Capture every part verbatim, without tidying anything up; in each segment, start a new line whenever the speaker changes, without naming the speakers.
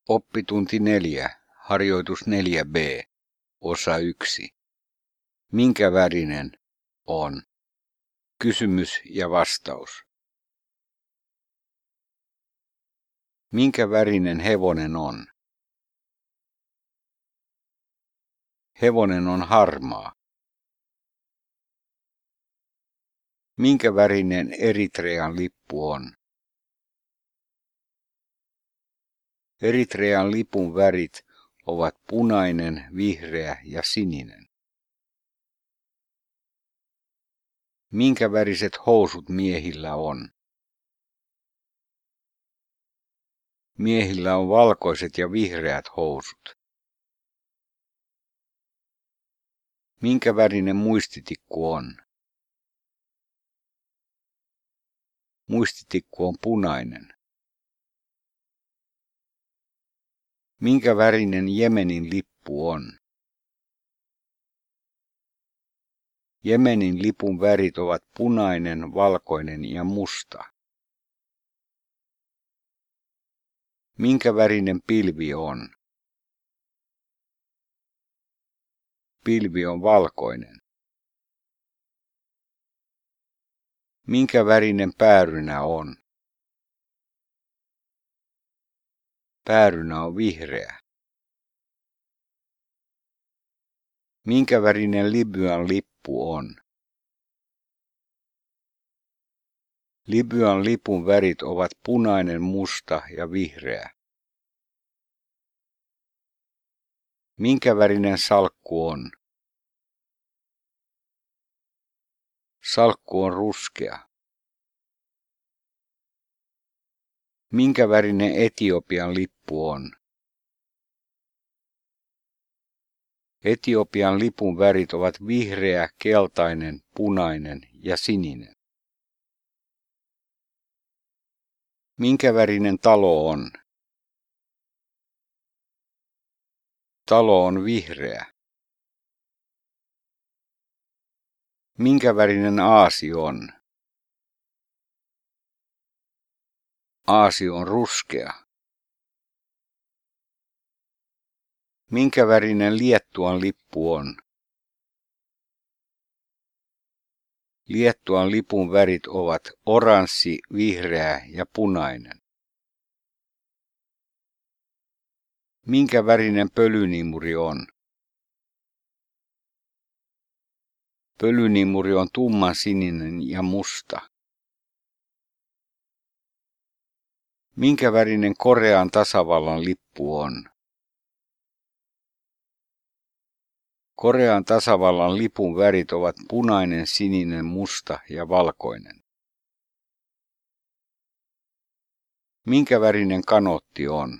Oppitunti neljä, harjoitus neljä b, osa yksi. Minkä värinen on? Kysymys ja vastaus. Minkä värinen hevonen on? Hevonen on harmaa. Minkä värinen Eritrean lippu on? Eritrean lipun värit ovat punainen, vihreä ja sininen. Minkä väriset housut miehillä on? Miehillä on valkoiset ja vihreät housut. Minkä värinen muistitikku on? Muistitikku on punainen. Minkä värinen Jemenin lippu on? Jemenin lipun värit ovat punainen, valkoinen ja musta. Minkä värinen pilvi on? Pilvi on valkoinen. Minkä värinen päärynä on? Päärynä on vihreä. Minkä värinen Libyan lippu on? Libyan lipun värit ovat punainen, musta ja vihreä. Minkä värinen salkku on? Salkku on ruskea. Minkä värinen Etiopian lippu on? Etiopian lipun värit ovat vihreä, keltainen, punainen ja sininen. Minkä värinen talo on? Talo on vihreä. Minkä värinen aasi on? Aasi on ruskea. Minkä värinen Liettuan lippu on? Liettuan lipun värit ovat oranssi, vihreä ja punainen. Minkä värinen pölynimuri on? Pölynimuri on tumman sininen ja musta. Minkä värinen Korean tasavallan lippu on? Korean tasavallan lipun värit ovat punainen, sininen, musta ja valkoinen. Minkä värinen kanootti on?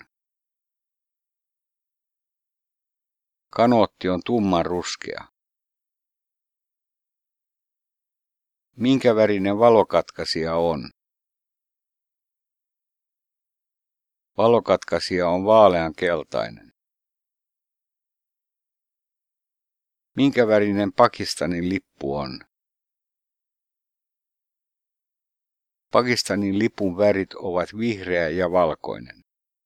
Kanootti on tumman ruskea. Minkä värinen valokatkaisija on? Valokatkaisija on vaaleankeltainen. Minkä värinen Pakistanin lippu on? Pakistanin lipun värit ovat vihreä ja valkoinen.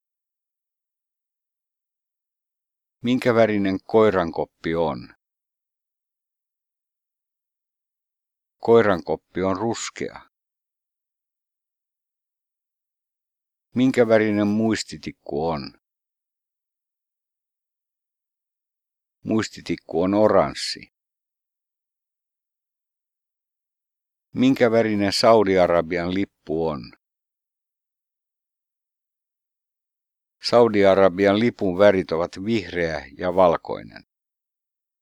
Minkä värinen koirankoppi on? Koirankoppi on ruskea. Minkä värinen muistitikku on? Muistitikku on oranssi. Minkä värinen Saudi-Arabian lippu on? Saudi-Arabian lipun värit ovat vihreä ja valkoinen.